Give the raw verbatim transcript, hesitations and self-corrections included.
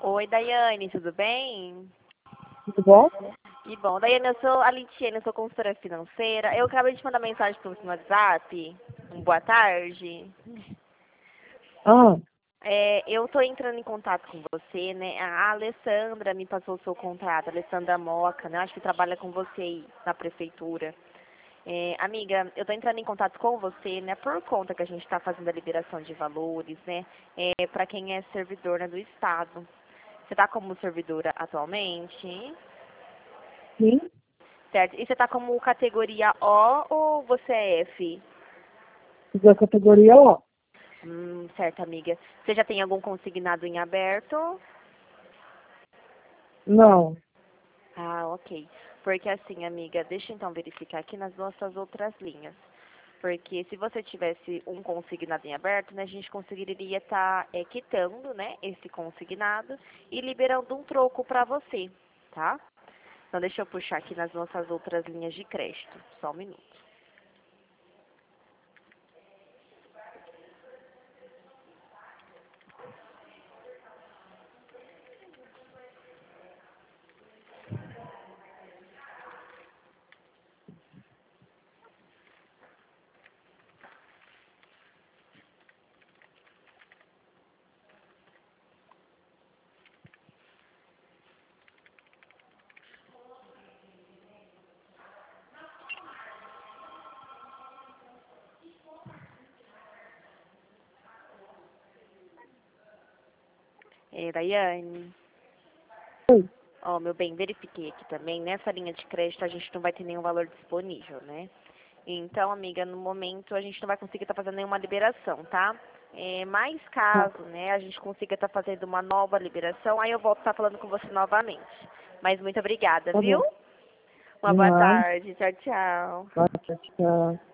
Oi, Daiane, tudo bem? Tudo bom? Que bom. Daiane, eu sou a Litiane, eu sou consultora financeira. Eu acabei de mandar mensagem para você no WhatsApp. Um boa tarde. Ah, É, eu estou entrando em contato com você, né? A Alessandra me passou o seu contrato, a Alessandra Moca, né? Acho que trabalha com você aí na prefeitura. É, amiga, eu estou entrando em contato com você, né? Por conta que a gente está fazendo a liberação de valores, né? É, para quem é servidor, né, do Estado. Você está como servidora atualmente? sim, Certo. E você está como categoria O ou você é F? da categoria O. Hum, certo, amiga. Você já tem algum consignado em aberto? Não. Ah, ok. Porque assim, amiga, deixa eu então verificar aqui nas nossas outras linhas. Porque se você tivesse um consignado em aberto, né, a gente conseguiria estar é, quitando, né, esse consignado e liberando um troco para você, tá? Então deixa eu puxar aqui nas nossas outras linhas de crédito. Só um minuto. É, Daiane. Oi. Ó, meu bem, verifiquei aqui também. Nessa linha de crédito a gente não vai ter nenhum valor disponível, né? Então, amiga, no momento a gente não vai conseguir estar fazendo nenhuma liberação, tá? É, mas Tá, caso, né, a gente consiga estar fazendo uma nova liberação, aí eu volto a estar falando com você novamente. Mas muito obrigada, tá viu? bom. Uma De boa nada. tarde. Tchau, tchau. Tá, tchau, tchau.